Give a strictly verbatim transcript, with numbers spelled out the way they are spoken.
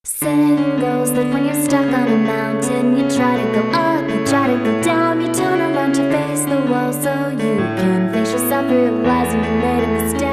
Saying goes that when you're stuck on a mountain, you try to go up, you try to go down, you turn around to face the wall so you can face yourself, realizing you made a mistake.